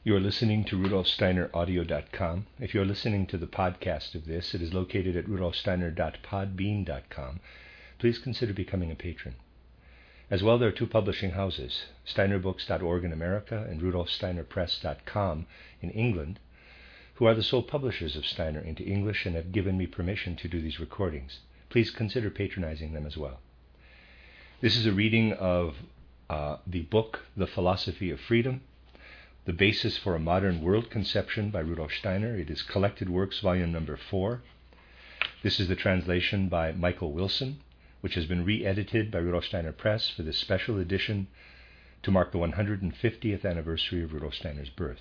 You are listening to RudolfSteinerAudio.com. If you are listening to the podcast of this, it is located at RudolfSteiner.podbean.com. Please consider becoming a patron. As well, there are two publishing houses, SteinerBooks.org in America and RudolfSteinerPress.com in England, who are the sole publishers of Steiner into English and have given me permission to do these recordings. Please consider patronizing them as well. This is a reading of the book, The Philosophy of Freedom, The Basis for a Modern World Conception by Rudolf Steiner. It is Collected Works, volume number 4. This is the translation by Michael Wilson, which has been re-edited by Rudolf Steiner Press for this special edition to mark the 150th anniversary of Rudolf Steiner's birth.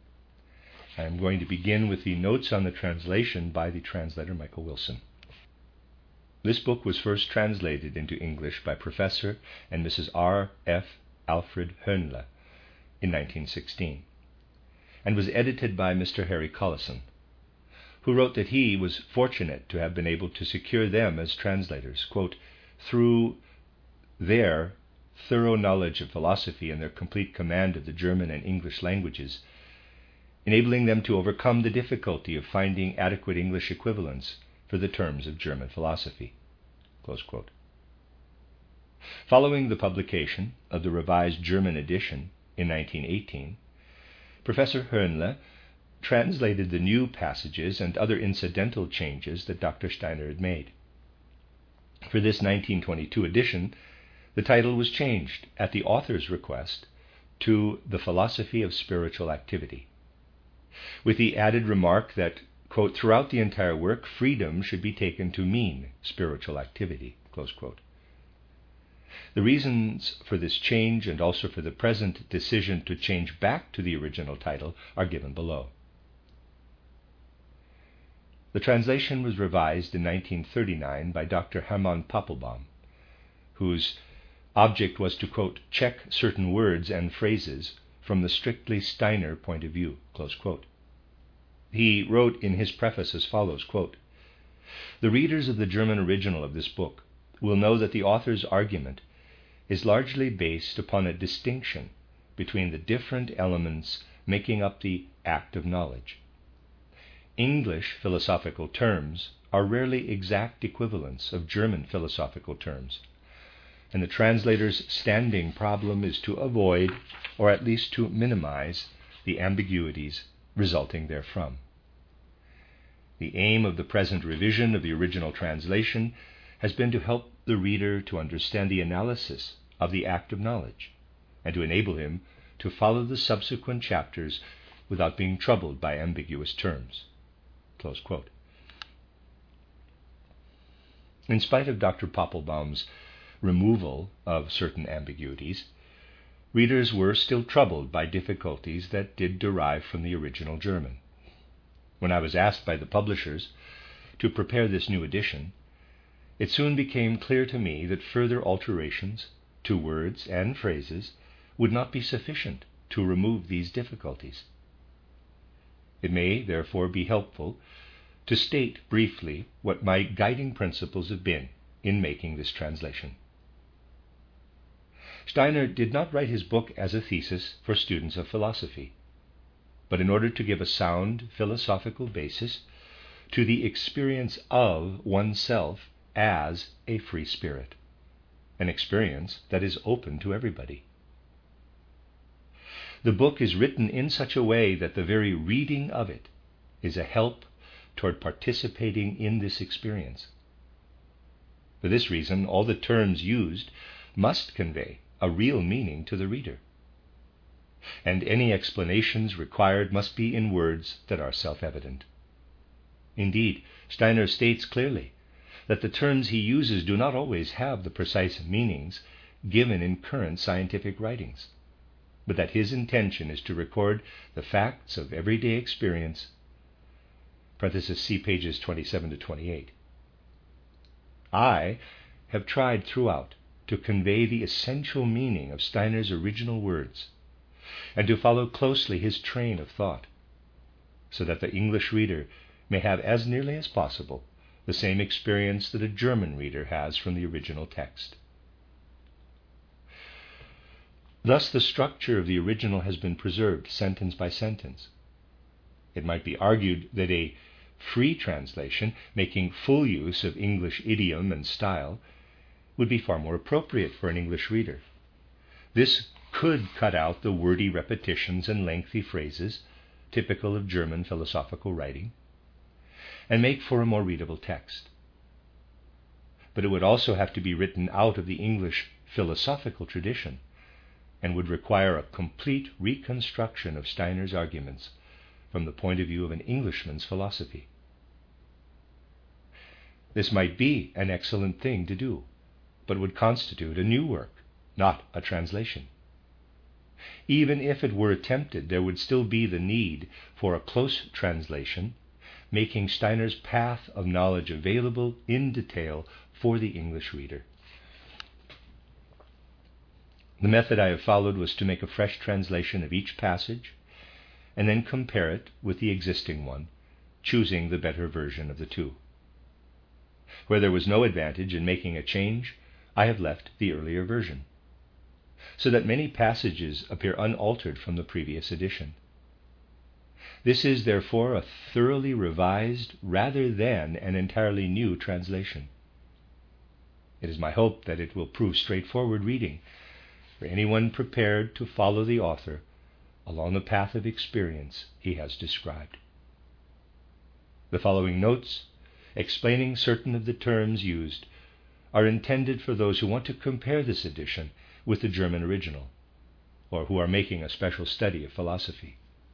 I am going to begin with the notes on the translation by the translator Michael Wilson. This book was first translated into English by Professor and Mrs. R. F. Alfred Hoenle in 1916, and was edited by Mr. Harry Collison, who wrote that he was fortunate to have been able to secure them as translators, quote, through their thorough knowledge of philosophy and their complete command of the German and English languages, enabling them to overcome the difficulty of finding adequate English equivalents for the terms of German philosophy, close quote. Following the publication of the revised German edition in 1918, Professor Hoenle translated the new passages and other incidental changes that Dr. Steiner had made. For this 1922 edition, the title was changed at the author's request to The Philosophy of Spiritual Activity, with the added remark that, quote, throughout the entire work, freedom should be taken to mean spiritual activity, close quote. The reasons for this change and also for the present decision to change back to the original title are given below. The translation was revised in 1939 by Dr. Hermann Papelbaum, whose object was to, quote, check certain words and phrases from the strictly Steiner point of view, close quote. He wrote in his preface as follows, quote, the readers of the German original of this book will know that the author's argument is largely based upon a distinction between the different elements making up the act of knowledge. English philosophical terms are rarely exact equivalents of German philosophical terms, and the translator's standing problem is to avoid, or at least to minimize, the ambiguities resulting therefrom. The aim of the present revision of the original translation has been to help the reader to understand the analysis of the act of knowledge, and to enable him to follow the subsequent chapters without being troubled by ambiguous terms, close quote. In spite of Dr. Papelbaum's removal of certain ambiguities, readers were still troubled by difficulties that did derive from the original German. When I was asked by the publishers to prepare this new edition, it soon became clear to me that further alterations to words and phrases would not be sufficient to remove these difficulties. It may, therefore, be helpful to state briefly what my guiding principles have been in making this translation. Steiner did not write his book as a thesis for students of philosophy, but in order to give a sound philosophical basis to the experience of oneself as a free spirit, an experience that is open to everybody. The book is written in such a way that the very reading of it is a help toward participating in this experience. For this reason, all the terms used must convey a real meaning to the reader, and any explanations required must be in words that are self-evident. Indeed, Steiner states clearly that the terms he uses do not always have the precise meanings given in current scientific writings, but that his intention is to record the facts of everyday experience. Parenthesis, see pages 27 to 28. I have tried throughout to convey the essential meaning of Steiner's original words and to follow closely his train of thought, so that the English reader may have as nearly as possible the same experience that a German reader has from the original text. Thus the structure of the original has been preserved sentence by sentence. It might be argued that a free translation, making full use of English idiom and style, would be far more appropriate for an English reader. This could cut out the wordy repetitions and lengthy phrases typical of German philosophical writing, and make for a more readable text. But it would also have to be written out of the English philosophical tradition, and would require a complete reconstruction of Steiner's arguments from the point of view of an Englishman's philosophy. This might be an excellent thing to do, but would constitute a new work, not a translation. Even if it were attempted, there would still be the need for a close translation, making Steiner's path of knowledge available in detail for the English reader. The method I have followed was to make a fresh translation of each passage and then compare it with the existing one, choosing the better version of the two. Where there was no advantage in making a change, I have left the earlier version, so that many passages appear unaltered from the previous edition. This is therefore a thoroughly revised rather than an entirely new translation. It is my hope that it will prove straightforward reading for anyone prepared to follow the author along the path of experience he has described. The following notes, explaining certain of the terms used, are intended for those who want to compare this edition with the German original, or who are making a special study of philosophy.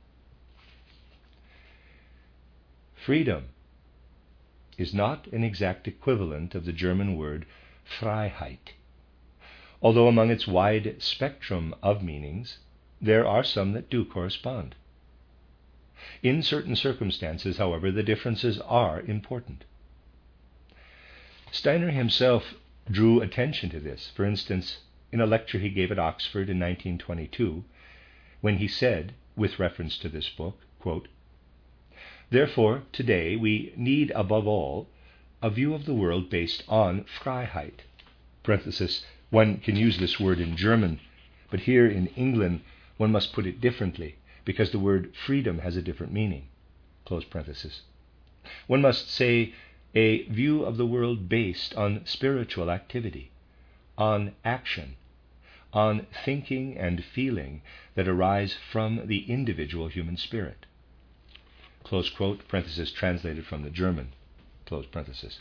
Freedom is not an exact equivalent of the German word Freiheit, although among its wide spectrum of meanings, there are some that do correspond. In certain circumstances, however, the differences are important. Steiner himself drew attention to this, for instance, in a lecture he gave at Oxford in 1922, when he said, with reference to this book, quote, "Therefore, today we need above all a view of the world based on Freiheit." Parenthesis, one can use this word in German, but here in England one must put it differently because the word freedom has a different meaning. Close parenthesis. One must say a view of the world based on spiritual activity, on action, on thinking and feeling that arise from the individual human spirit. Close quote, parenthesis, translated from the German. Close parenthesis.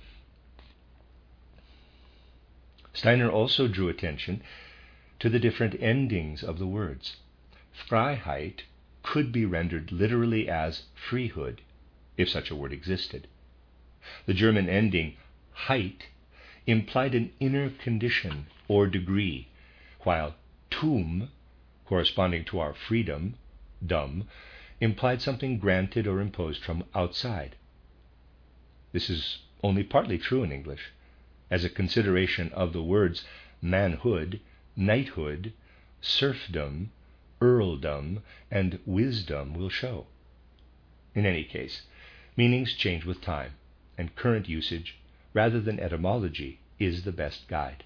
Steiner also drew attention to the different endings of the words. Freiheit could be rendered literally as freehood, if such a word existed. The German ending heit implied an inner condition or degree, while Tum, corresponding to our freedom, dum, implied something granted or imposed from outside. This is only partly true in English, as a consideration of the words manhood, knighthood, serfdom, earldom, and wisdom will show. In any case, meanings change with time, and current usage, rather than etymology, is the best guide.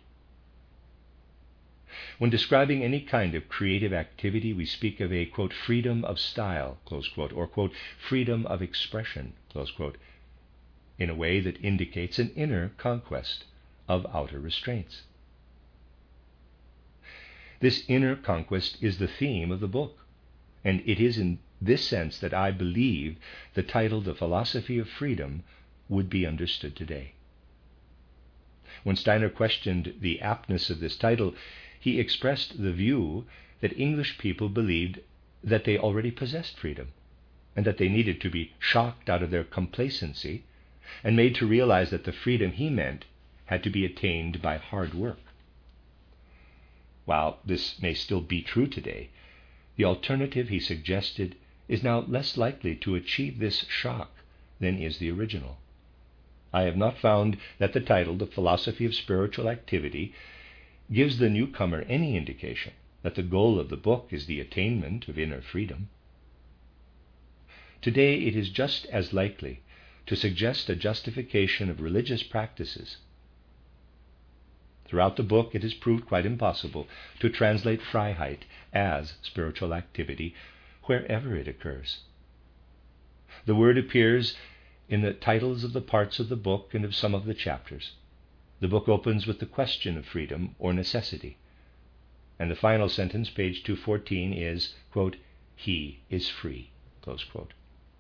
When describing any kind of creative activity, we speak of a, quote, freedom of style, close quote, or, quote, freedom of expression, close quote, in a way that indicates an inner conquest of outer restraints. This inner conquest is the theme of the book, and it is in this sense that I believe the title The Philosophy of Freedom would be understood today. When Steiner questioned the aptness of this title, he expressed the view that English people believed that they already possessed freedom, and that they needed to be shocked out of their complacency and made to realize that the freedom he meant had to be attained by hard work. While this may still be true today, the alternative he suggested is now less likely to achieve this shock than is the original. I have not found that the title, The Philosophy of Spiritual Activity, gives the newcomer any indication that the goal of the book is the attainment of inner freedom. Today it is just as likely to suggest a justification of religious practices. Throughout the book, it is proved quite impossible to translate Freiheit as spiritual activity wherever it occurs. The word appears in the titles of the parts of the book and of some of the chapters. The book opens with the question of freedom or necessity. And the final sentence, page 214, is, quote, "He is free," close quote.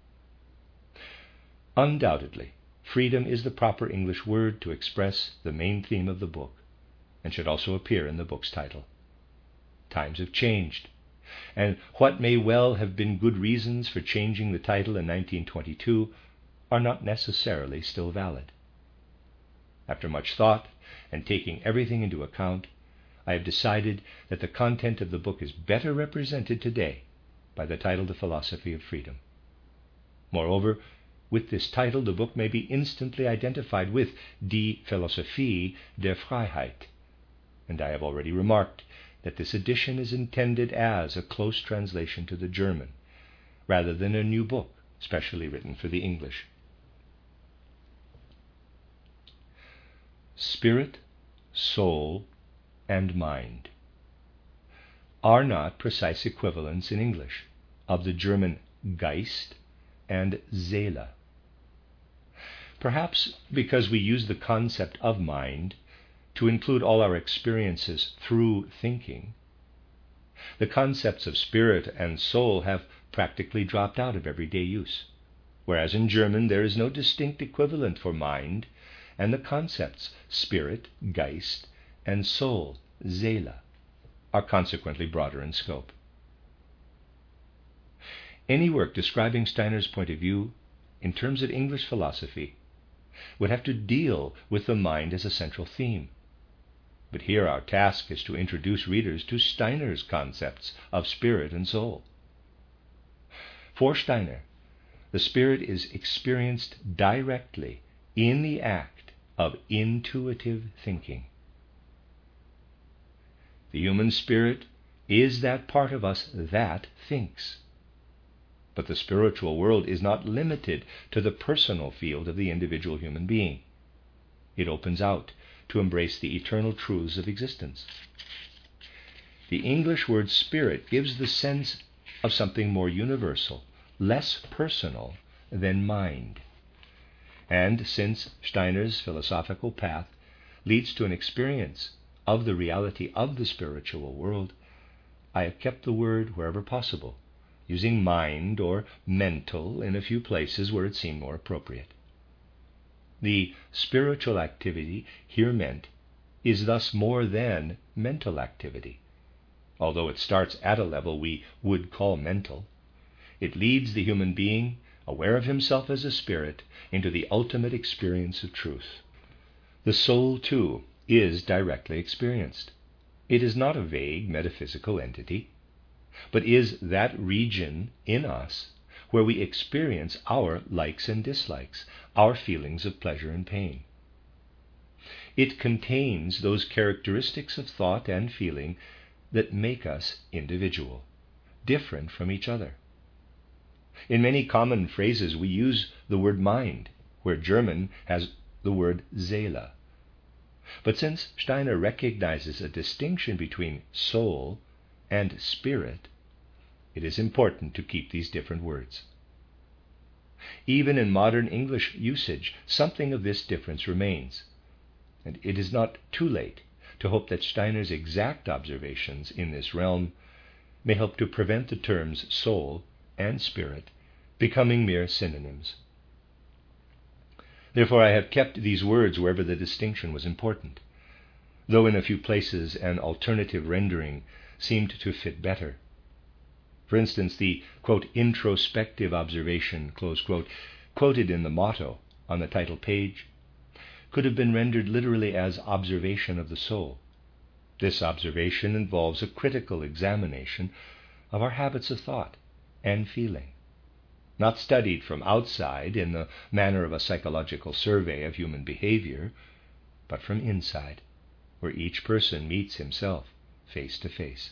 Undoubtedly, freedom is the proper English word to express the main theme of the book, and should also appear in the book's title. Times have changed, and what may well have been good reasons for changing the title in 1922 are not necessarily still valid. After much thought and taking everything into account, I have decided that the content of the book is better represented today by the title The Philosophy of Freedom. Moreover, with this title, the book may be instantly identified with Die Philosophie der Freiheit, and I have already remarked that this edition is intended as a close translation to the German, rather than a new book specially written for the English. Spirit, soul, and mind are not precise equivalents in English of the German Geist and Seele. Perhaps because we use the concept of mind to include all our experiences through thinking, the concepts of spirit and soul have practically dropped out of everyday use, whereas in German there is no distinct equivalent for mind, and the concepts spirit, Geist, and soul, Seele, are consequently broader in scope. Any work describing Steiner's point of view in terms of English philosophy would have to deal with the mind as a central theme. But here our task is to introduce readers to Steiner's concepts of spirit and soul. For Steiner, the spirit is experienced directly in the act of intuitive thinking. The human spirit is that part of us that thinks. But the spiritual world is not limited to the personal field of the individual human being. It opens out to embrace the eternal truths of existence. The English word spirit gives the sense of something more universal, less personal than mind. And since Steiner's philosophical path leads to an experience of the reality of the spiritual world, I have kept the word wherever possible, using mind or mental in a few places where it seemed more appropriate. The spiritual activity here meant is thus more than mental activity. Although it starts at a level we would call mental, it leads the human being, aware of himself as a spirit, into the ultimate experience of truth. The soul, too, is directly experienced. It is not a vague metaphysical entity, but is that region in us where we experience our likes and dislikes, our feelings of pleasure and pain. It contains those characteristics of thought and feeling that make us individual, different from each other. In many common phrases we use the word mind, where German has the word Seele. But since Steiner recognizes a distinction between soul and spirit, it is important to keep these different words. Even in modern English usage, something of this difference remains, and it is not too late to hope that Steiner's exact observations in this realm may help to prevent the terms soul and spirit becoming mere synonyms. Therefore, I have kept these words wherever the distinction was important, though in a few places an alternative rendering seemed to fit better. For instance, the, quote, introspective observation, close quote, quoted in the motto on the title page, could have been rendered literally as observation of the soul. This observation involves a critical examination of our habits of thought and feeling, not studied from outside in the manner of a psychological survey of human behavior, but from inside, where each person meets himself face to face.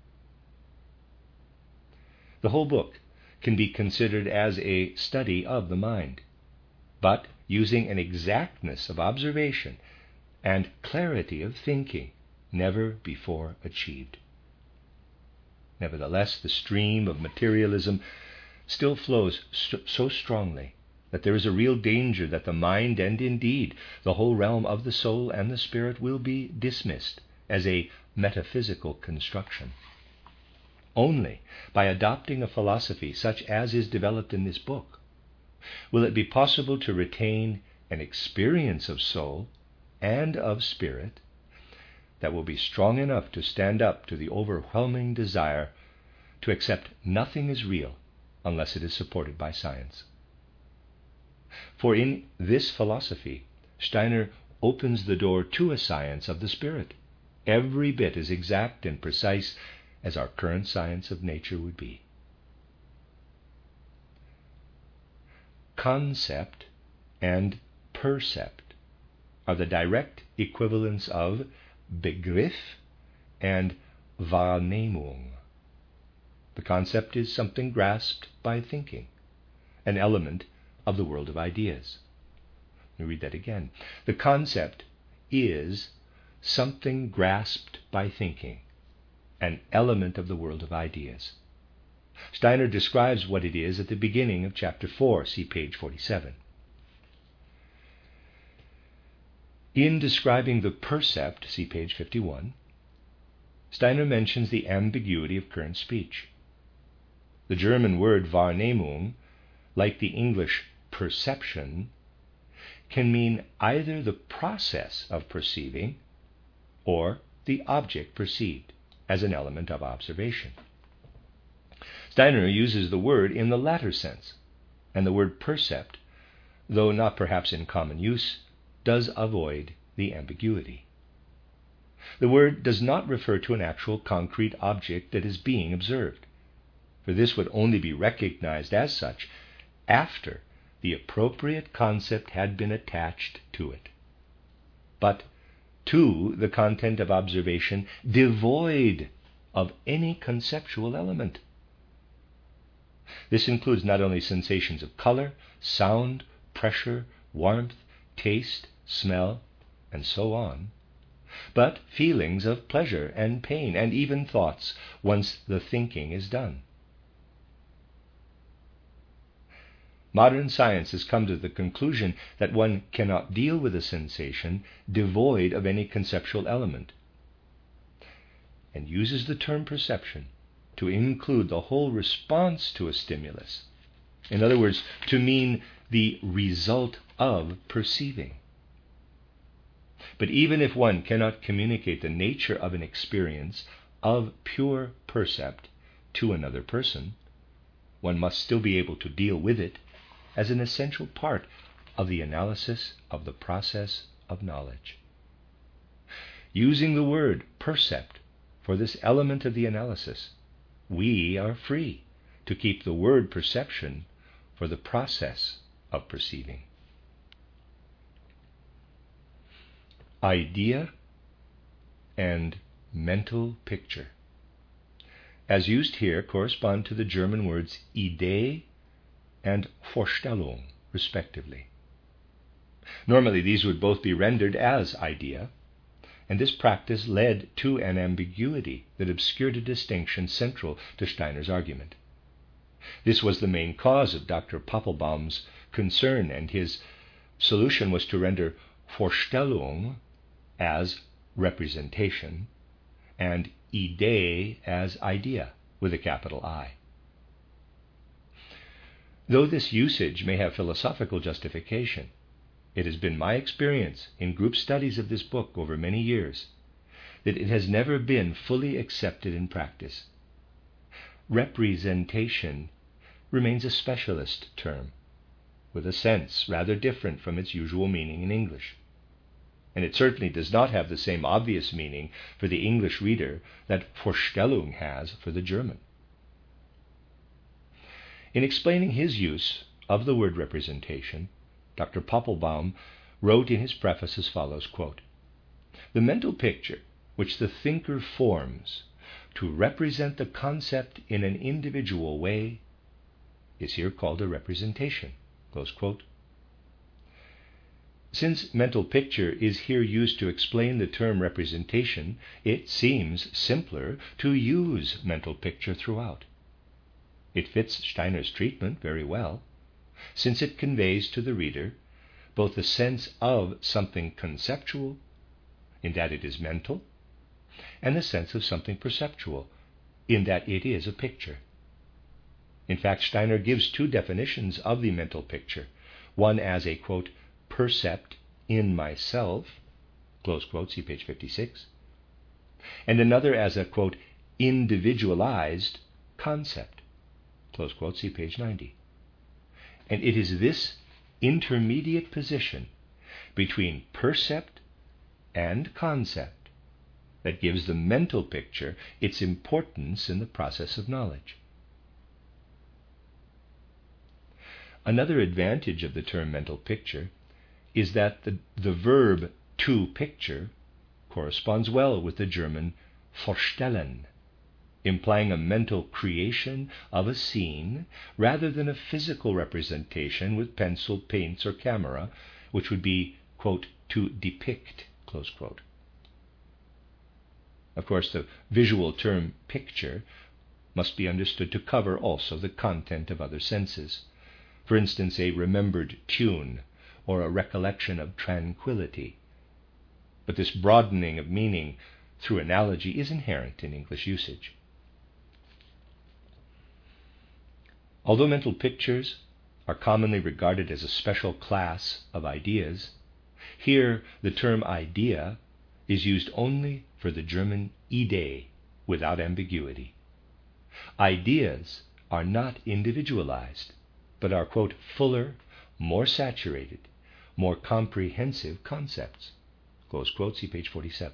The whole book can be considered as a study of the mind, but using an exactness of observation and clarity of thinking never before achieved. Nevertheless, the stream of materialism still flows so strongly that there is a real danger that the mind, and indeed the whole realm of the soul and the spirit, will be dismissed as a metaphysical construction. Only by adopting a philosophy such as is developed in this book will it be possible to retain an experience of soul and of spirit that will be strong enough to stand up to the overwhelming desire to accept nothing as real unless it is supported by science. For in this philosophy, Steiner opens the door to a science of the spirit, every bit as exact and precise as our current science of nature would be. Concept and percept are the direct equivalents of Begriff and Wahrnehmung. The concept is something grasped by thinking, an element of the world of ideas. Let me read that again. The concept is something grasped by thinking, an element of the world of ideas. Steiner describes what it is at the beginning of chapter 4, see page 47. In describing the percept, see page 51, Steiner mentions the ambiguity of current speech. The German word Wahrnehmung, like the English perception, can mean either the process of perceiving or the object perceived as an element of observation. Steiner uses the word in the latter sense, and the word percept, though not perhaps in common use, does avoid the ambiguity. The word does not refer to an actual concrete object that is being observed, for this would only be recognized as such after the appropriate concept had been attached to it, but to the content of observation devoid of any conceptual element. This includes not only sensations of color, sound, pressure, warmth, taste, smell, and so on, but feelings of pleasure and pain, and even thoughts once the thinking is done. Modern science has come to the conclusion that one cannot deal with a sensation devoid of any conceptual element, and uses the term perception to include the whole response to a stimulus. In other words, to mean the result of perceiving. But even if one cannot communicate the nature of an experience of pure percept to another person, one must still be able to deal with it as an essential part of the analysis of the process of knowledge. Using the word percept for this element of the analysis, we are free to keep the word perception for the process of perceiving. Idea and mental picture, as used here, correspond to the German words Idee and Vorstellung, respectively. Normally, these would both be rendered as idea, and this practice led to an ambiguity that obscured a distinction central to Steiner's argument. This was the main cause of Dr. Poppelbaum's concern, and his solution was to render Vorstellung as representation and Idee as idea, with a capital I. Though this usage may have philosophical justification, it has been my experience in group studies of this book over many years that it has never been fully accepted in practice. Representation remains a specialist term, with a sense rather different from its usual meaning in English. And it certainly does not have the same obvious meaning for the English reader that Vorstellung has for the German. In explaining his use of the word representation, Dr. Poppelbaum wrote in his preface as follows, quote, "The mental picture which the thinker forms to represent the concept in an individual way is here called a representation," close quote. Since mental picture is here used to explain the term representation, it seems simpler to use mental picture throughout. It fits Steiner's treatment very well, since it conveys to the reader both the sense of something conceptual, in that it is mental, and the sense of something perceptual, in that it is a picture. In fact, Steiner gives two definitions of the mental picture, one as a, quote, percept in myself, close quote, see page 56, and another as a, quote, individualized concept, close quote, see page 90. And it is this intermediate position between percept and concept that gives the mental picture its importance in the process of knowledge. Another advantage of the term mental picture is that the verb to picture corresponds well with the German vorstellen, implying a mental creation of a scene rather than a physical representation with pencil, paints, or camera, which would be, quote, to depict, close quote. Of course, the visual term picture must be understood to cover also the content of other senses. For instance, a remembered tune or a recollection of tranquility. But this broadening of meaning through analogy is inherent in English usage. Although mental pictures are commonly regarded as a special class of ideas, here the term idea is used only for the German Idee without ambiguity. Ideas are not individualized, but are, quote, fuller, more saturated, more comprehensive concepts, close quote, see page 47.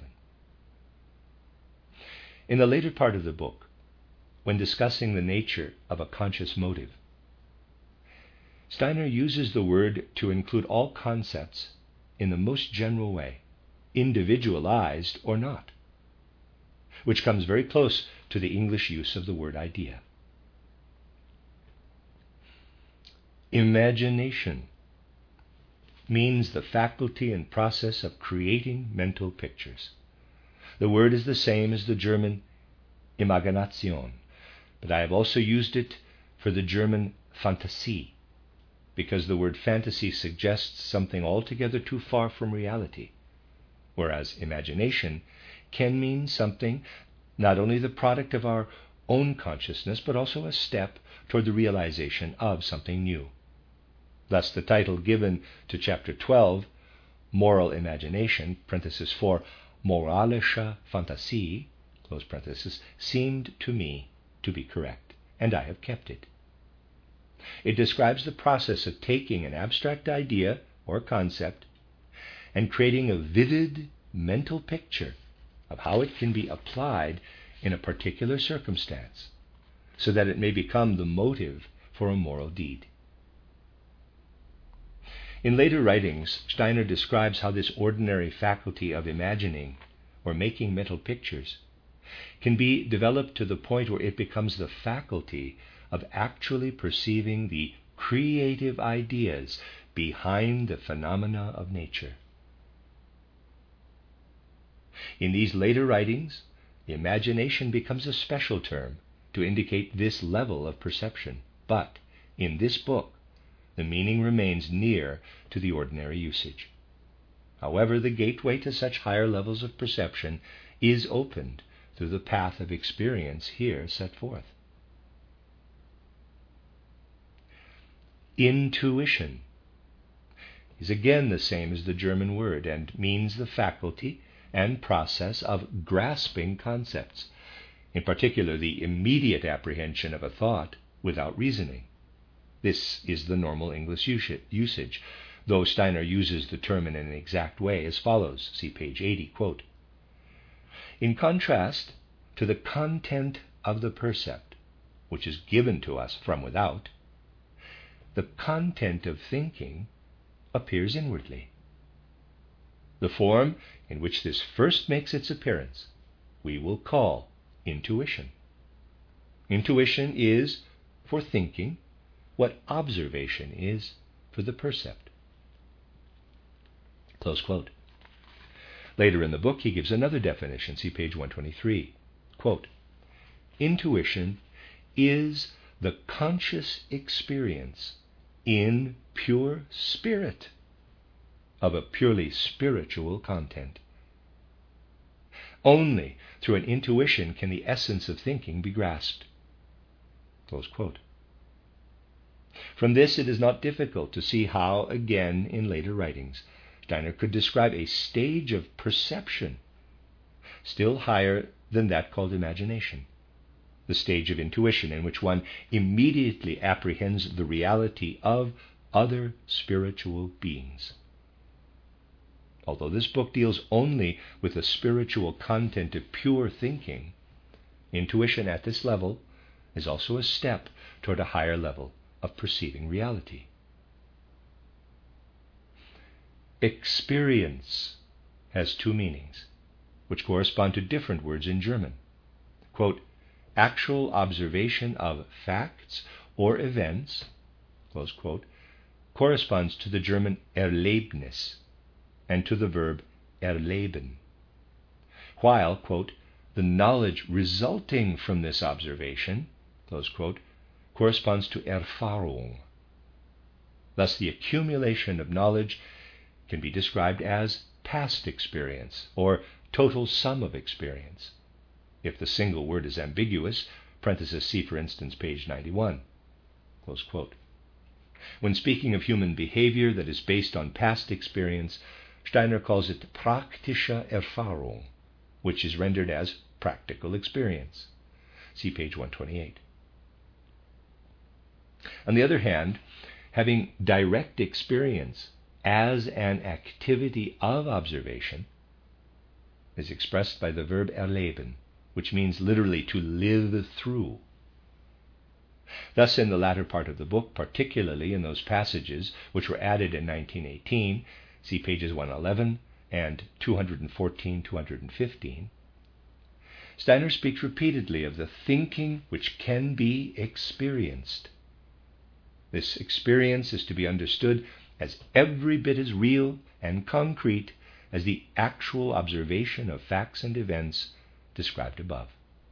In the later part of the book, when discussing the nature of a conscious motive, Steiner uses the word to include all concepts in the most general way, individualized or not, which comes very close to the English use of the word idea. Imagination means the faculty and process of creating mental pictures. The word is the same as the German Imagination, but I have also used it for the German Fantasie, because the word fantasy suggests something altogether too far from reality, whereas imagination can mean something not only the product of our own consciousness, but also a step toward the realization of something new. Thus the title given to chapter 12, Moral Imagination, parenthesis 4, Moralische Fantasie, close parenthesis, seemed to me to be correct, and I have kept it. It describes the process of taking an abstract idea or concept and creating a vivid mental picture of how it can be applied in a particular circumstance, so that it may become the motive for a moral deed. In later writings, Steiner describes how this ordinary faculty of imagining or making mental pictures can be developed to the point where it becomes the faculty of actually perceiving the creative ideas behind the phenomena of nature. In these later writings, the imagination becomes a special term to indicate this level of perception, but in this book, the meaning remains near to the ordinary usage. However, the gateway to such higher levels of perception is opened through the path of experience here set forth. Intuition is again the same as the German word and means the faculty and process of grasping concepts, in particular the immediate apprehension of a thought without reasoning. This is the normal English usage, though Steiner uses the term in an exact way as follows, see page 80, quote, in contrast to the content of the percept, which is given to us from without, the content of thinking appears inwardly. The form in which this first makes its appearance we will call intuition. Intuition is, for thinking, what observation is for the percept. Close quote. Later in the book, he gives another definition. See page 123. Quote, intuition is the conscious experience in pure spirit of a purely spiritual content. Only through an intuition can the essence of thinking be grasped. Close quote. From this, it is not difficult to see how, again, in later writings, Steiner could describe a stage of perception still higher than that called imagination, the stage of intuition in which one immediately apprehends the reality of other spiritual beings. Although this book deals only with the spiritual content of pure thinking, intuition at this level is also a step toward a higher level of perceiving reality. Experience has two meanings, which correspond to different words in German. Quote, actual observation of facts or events, close quote, corresponds to the German Erlebnis and to the verb erleben, while, quote, the knowledge resulting from this observation, close quote, corresponds to Erfahrung. Thus, the accumulation of knowledge can be described as past experience or total sum of experience. If the single word is ambiguous, parenthesis see for instance page 91, close quote. When speaking of human behavior that is based on past experience, Steiner calls it praktische Erfahrung, which is rendered as practical experience. See page 128. On the other hand, having direct experience as an activity of observation is expressed by the verb erleben, which means literally to live through. Thus, in the latter part of the book, particularly in those passages which were added in 1918, see pages 111 and 214, 215, Steiner speaks repeatedly of the thinking which can be experienced. This experience is to be understood as every bit as real and concrete as the actual observation of facts and events described above.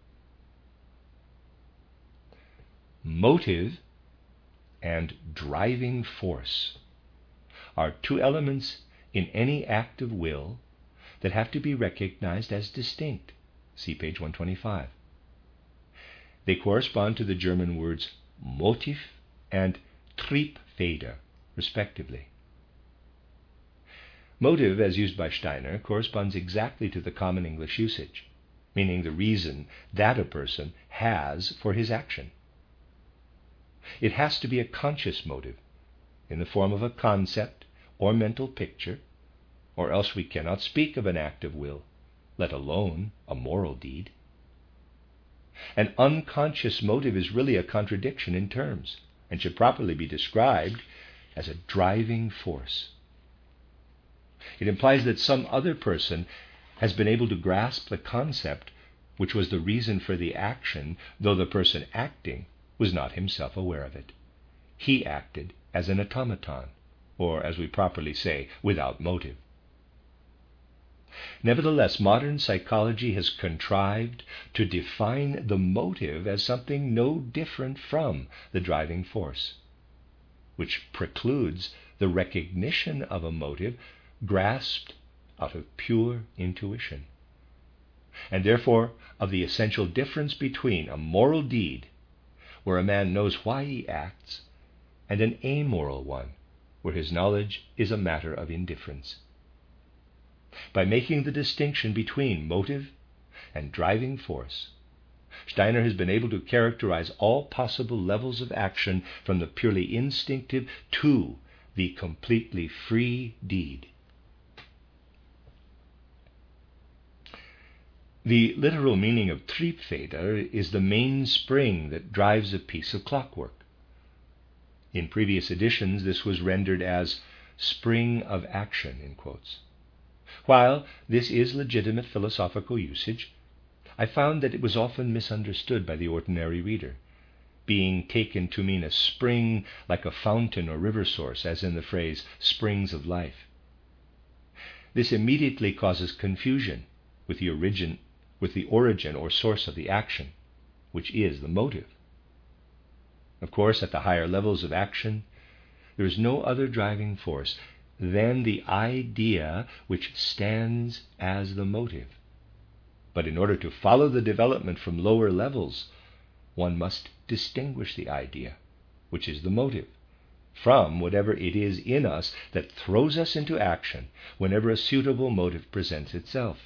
Motive and driving force are two elements in any act of will that have to be recognized as distinct. See page 125. They correspond to the German words Motiv and Triebfeder, respectively. Motive, as used by Steiner, corresponds exactly to the common English usage, meaning the reason that a person has for his action. It has to be a conscious motive, in the form of a concept or mental picture, or else we cannot speak of an act of will, let alone a moral deed. An unconscious motive is really a contradiction in terms, and should properly be described as a driving force. It implies that some other person has been able to grasp the concept which was the reason for the action, though the person acting was not himself aware of it. He acted as an automaton, or, as we properly say, without motive. Nevertheless, modern psychology has contrived to define the motive as something no different from the driving force, which precludes the recognition of a motive grasped out of pure intuition, and therefore of the essential difference between a moral deed, where a man knows why he acts, and an amoral one, where his knowledge is a matter of indifference. By making the distinction between motive and driving force, Steiner has been able to characterize all possible levels of action from the purely instinctive to the completely free deed. The literal meaning of Triebfeder is the main spring that drives a piece of clockwork. In previous editions, this was rendered as spring of action, in quotes. While this is legitimate philosophical usage, I found that it was often misunderstood by the ordinary reader, being taken to mean a spring like a fountain or river source, as in the phrase springs of life. This immediately causes confusion with the origin or source of the action, which is the motive. Of course, at the higher levels of action, there is no other driving force than the idea which stands as the motive. But in order to follow the development from lower levels, one must distinguish the idea, which is the motive, from whatever it is in us that throws us into action whenever a suitable motive presents itself.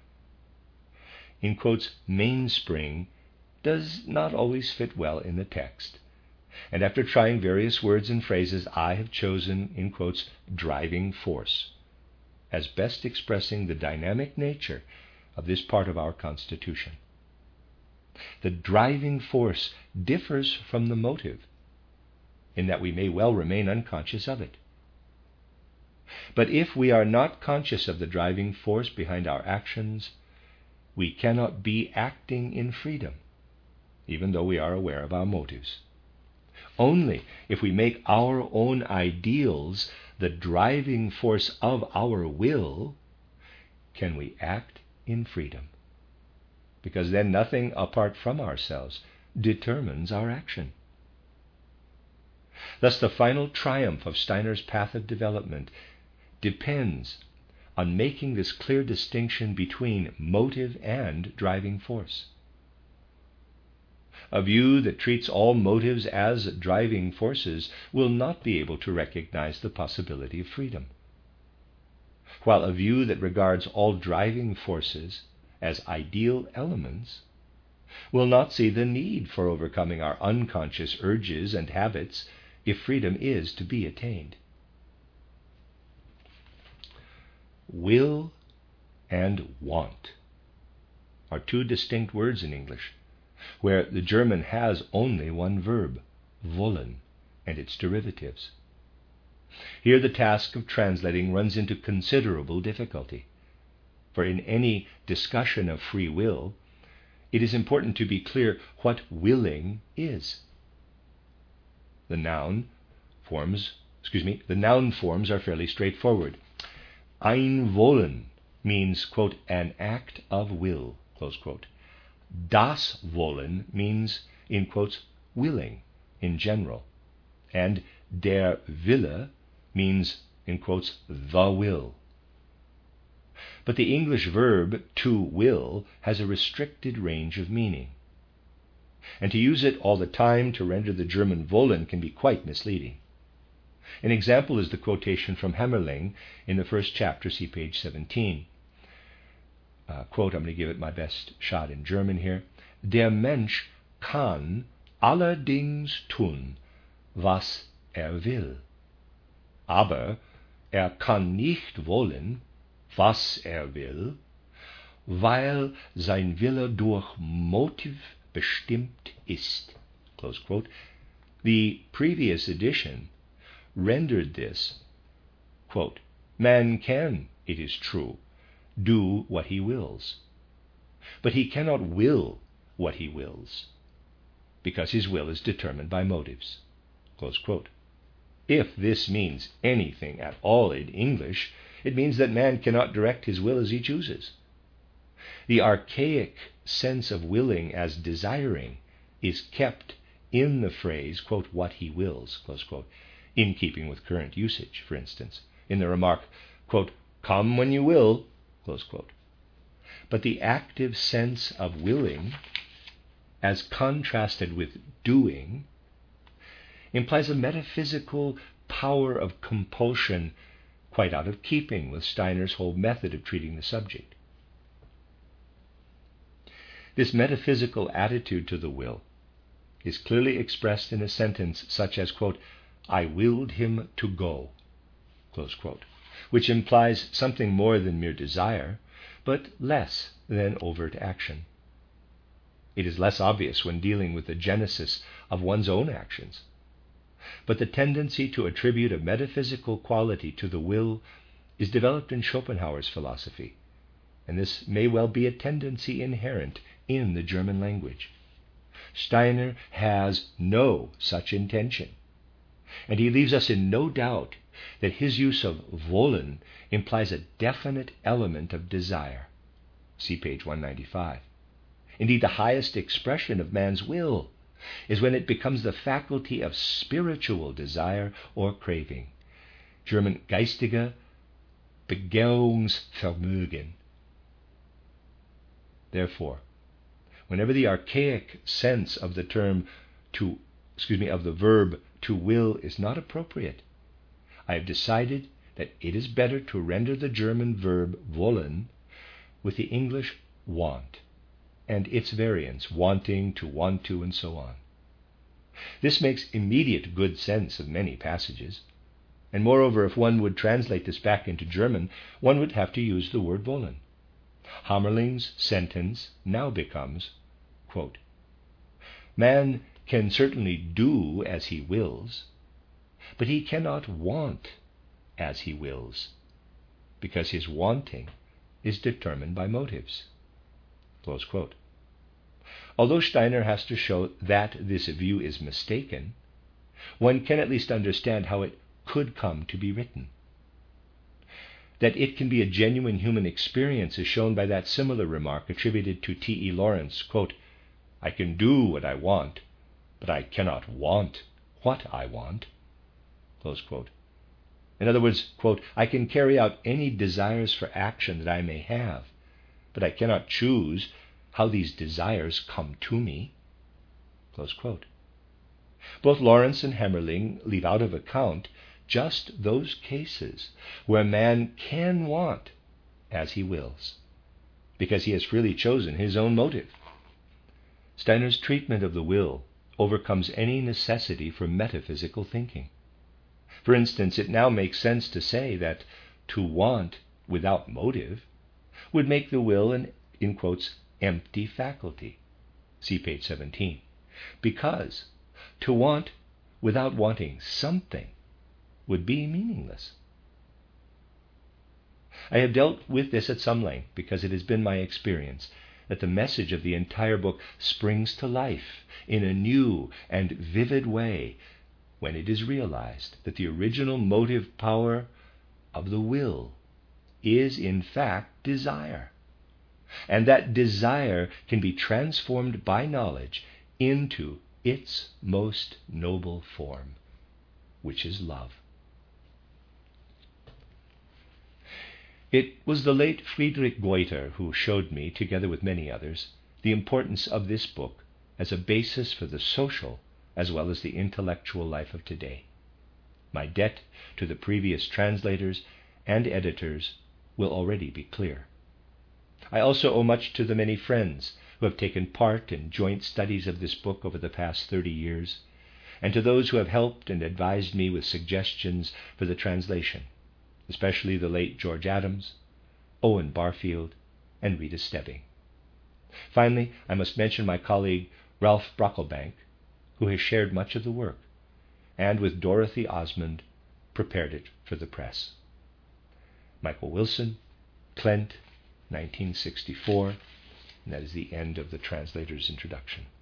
In quotes, mainspring does not always fit well in the text, and after trying various words and phrases, I have chosen, in quotes, driving force, as best expressing the dynamic nature of this part of our Constitution. The driving force differs from the motive in that we may well remain unconscious of it. But if we are not conscious of the driving force behind our actions, we cannot be acting in freedom, even though we are aware of our motives. Only if we make our own ideals the driving force of our will can we act in freedom, because then nothing apart from ourselves determines our action. Thus, the final triumph of Steiner's path of development depends on making this clear distinction between motive and driving force. A view that treats all motives as driving forces will not be able to recognize the possibility of freedom, while a view that regards all driving forces as ideal elements will not see the need for overcoming our unconscious urges and habits if freedom is to be attained. Will and want are two distinct words in English, where the German has only one verb, wollen, and its derivatives. Here the task of translating runs into considerable difficulty, for in any discussion of free will, it is important to be clear what willing is. The noun forms are fairly straightforward. Ein Wollen means, quote, an act of will, close quote. Das Wollen means, in quotes, willing in general. And der Wille means, in quotes, the will. But the English verb to will has a restricted range of meaning, and to use it all the time to render the German wollen can be quite misleading. An example is the quotation from Hemmerling in the first chapter, see page 17. Quote, I'm going to give it my best shot in German here. Der Mensch kann allerdings tun, was will. Aber kann nicht wollen, was will, weil sein Wille durch Motiv bestimmt ist. Close quote. The previous edition rendered this, quote, man can, it is true, do what he wills, but he cannot will what he wills, because his will is determined by motives. Close quote. If this means anything at all in English, it means that man cannot direct his will as he chooses. The archaic sense of willing as desiring is kept in the phrase, quote, what he wills, close quote, in keeping with current usage, for instance, in the remark, quote, come when you will, close quote. But the active sense of willing, as contrasted with doing, implies a metaphysical power of compulsion quite out of keeping with Steiner's whole method of treating the subject. This metaphysical attitude to the will is clearly expressed in a sentence such as, quote, I willed him to go, close quote, which implies something more than mere desire, but less than overt action. It is less obvious when dealing with the genesis of one's own actions, but the tendency to attribute a metaphysical quality to the will is developed in Schopenhauer's philosophy, and this may well be a tendency inherent in the German language. Steiner has no such intention, and he leaves us in no doubt that his use of wollen implies a definite element of desire. See page 195. Indeed, the highest expression of man's will is when it becomes the faculty of spiritual desire or craving. German geistige Begehungsvermögen. Therefore, whenever the archaic sense of the verb to will is not appropriate, I have decided that it is better to render the German verb wollen with the English want, and its variants, wanting, to want to, and so on. This makes immediate good sense of many passages, and moreover, if one would translate this back into German, one would have to use the word wollen. Hammerling's sentence now becomes, quote, "Man can certainly do as he wills, but he cannot want as he wills, because his wanting is determined by motives." Close quote. Although Steiner has to show that this view is mistaken, one can at least understand how it could come to be written. That it can be a genuine human experience is shown by that similar remark attributed to T.E. Lawrence, quote, "I can do what I want, but I cannot want what I want." Close quote. In other words, quote, "I can carry out any desires for action that I may have, but I cannot choose how these desires come to me." Close quote. Both Lawrence and Hemmerling leave out of account just those cases where man can want as he wills, because he has freely chosen his own motive. Steiner's treatment of the will overcomes any necessity for metaphysical thinking. For instance, it now makes sense to say that to want without motive would make the will an, in quotes, empty faculty. See page 17. Because to want without wanting something would be meaningless. I have dealt with this at some length because it has been my experience that the message of the entire book springs to life in a new and vivid way when it is realized that the original motive power of the will is in fact desire, and that desire can be transformed by knowledge into its most noble form, which is love. It was the late Friedrich Goethe who showed me, together with many others, the importance of this book as a basis for the social as well as the intellectual life of today. My debt to the previous translators and editors will already be clear. I also owe much to the many friends who have taken part in joint studies of this book over the past 30 years, and to those who have helped and advised me with suggestions for the translation, especially the late George Adams, Owen Barfield, and Rita Stebbing. Finally, I must mention my colleague Ralph Brocklebank, who has shared much of the work, and with Dorothy Osmond prepared it for the press. Michael Wilson, Klent, 1964, and that is the end of the translator's introduction.